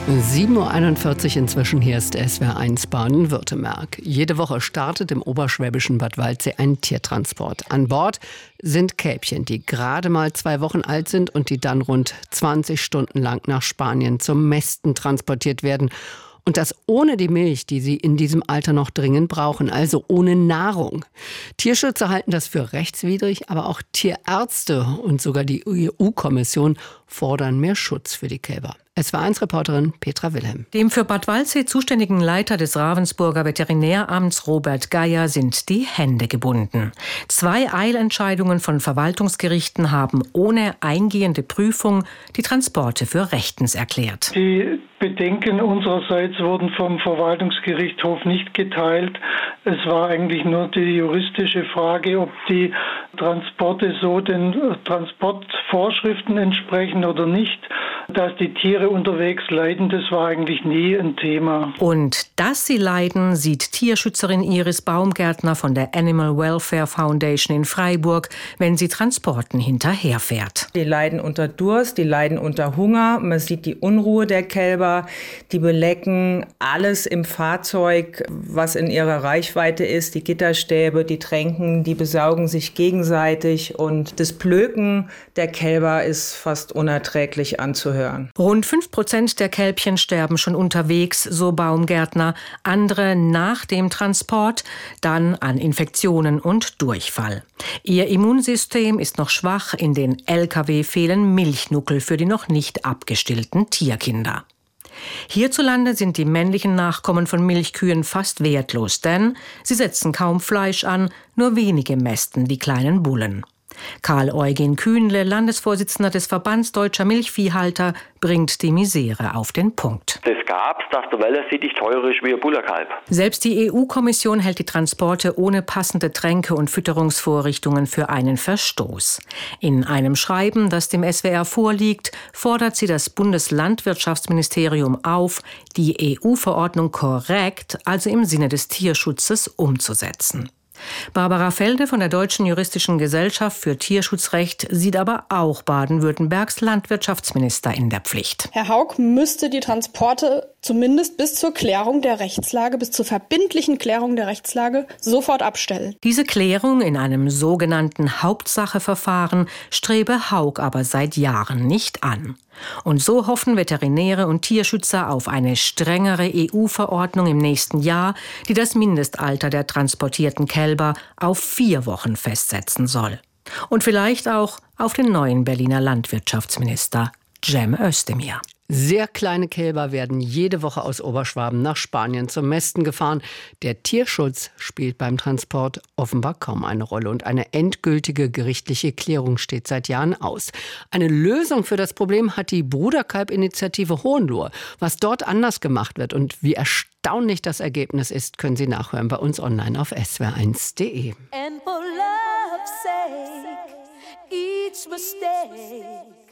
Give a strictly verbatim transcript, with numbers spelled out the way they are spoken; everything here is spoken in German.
sieben Uhr einundvierzig inzwischen, hier ist S W R eins Baden-Württemberg. Jede Woche startet im oberschwäbischen Bad Waldsee ein Tiertransport. An Bord sind Kälbchen, die gerade mal zwei Wochen alt sind und die dann rund zwanzig Stunden lang nach Spanien zum Mästen transportiert werden. Und das ohne die Milch, die sie in diesem Alter noch dringend brauchen, also ohne Nahrung. Tierschützer halten das für rechtswidrig, aber auch Tierärzte und sogar die E U-Kommission fordern mehr Schutz für die Kälber. S W R eins Reporterin Petra Wilhelm. Dem für Bad Waldsee zuständigen Leiter des Ravensburger Veterinäramts Robert Geier sind die Hände gebunden. Zwei Eilentscheidungen von Verwaltungsgerichten haben ohne eingehende Prüfung die Transporte für rechtens erklärt. Die Bedenken unsererseits wurden vom Verwaltungsgerichtshof nicht geteilt. Es war eigentlich nur die juristische Frage, ob die Transporte so den Transportvorschriften entsprechen oder nicht. Dass die Tiere unterwegs leiden, das war eigentlich nie ein Thema. Und dass sie leiden, sieht Tierschützerin Iris Baumgärtner von der Animal Welfare Foundation in Freiburg, wenn sie Transporten hinterherfährt. Die leiden unter Durst, die leiden unter Hunger. Man sieht die Unruhe der Kälber, die belecken alles im Fahrzeug, was in ihrer Reichweite ist. Die Gitterstäbe, die tränken, die besaugen sich gegenseitig. Und das Blöken der Kälber ist fast unerträglich anzuhören. Rund fünf Prozent der Kälbchen sterben schon unterwegs, so Baumgärtner, andere nach dem Transport, dann an Infektionen und Durchfall. Ihr Immunsystem ist noch schwach, in den L K W fehlen Milchnuckel für die noch nicht abgestillten Tierkinder. Hierzulande sind die männlichen Nachkommen von Milchkühen fast wertlos, denn sie setzen kaum Fleisch an, nur wenige mästen die kleinen Bullen. Karl-Eugen Kühnle, Landesvorsitzender des Verbands Deutscher Milchviehhalter, bringt die Misere auf den Punkt. Das gab's, dass der Wellensittich teurer ist wie ein Bullerkalb. Selbst die E U-Kommission hält die Transporte ohne passende Tränke und Fütterungsvorrichtungen für einen Verstoß. In einem Schreiben, das dem S W R vorliegt, fordert sie das Bundeslandwirtschaftsministerium auf, die E U-Verordnung korrekt, also im Sinne des Tierschutzes, umzusetzen. Barbara Felde von der Deutschen Juristischen Gesellschaft für Tierschutzrecht sieht aber auch Baden-Württembergs Landwirtschaftsminister in der Pflicht. Herr Hauck müsste die Transporte zumindest bis zur Klärung der Rechtslage, bis zur verbindlichen Klärung der Rechtslage sofort abstellen. Diese Klärung in einem sogenannten Hauptsacheverfahren strebe Hauck aber seit Jahren nicht an. Und so hoffen Veterinäre und Tierschützer auf eine strengere E U-Verordnung im nächsten Jahr, die das Mindestalter der transportierten Kälber auf vier Wochen festsetzen soll. Und vielleicht auch auf den neuen Berliner Landwirtschaftsminister Cem Özdemir. Sehr kleine Kälber werden jede Woche aus Oberschwaben nach Spanien zum Mästen gefahren. Der Tierschutz spielt beim Transport offenbar kaum eine Rolle. Und eine endgültige gerichtliche Klärung steht seit Jahren aus. Eine Lösung für das Problem hat die Bruderkalb-Initiative Hohenlohe. Was dort anders gemacht wird und wie erstaunlich das Ergebnis ist, können Sie nachhören bei uns online auf S W R eins punkt de. And for love's sake, each mistake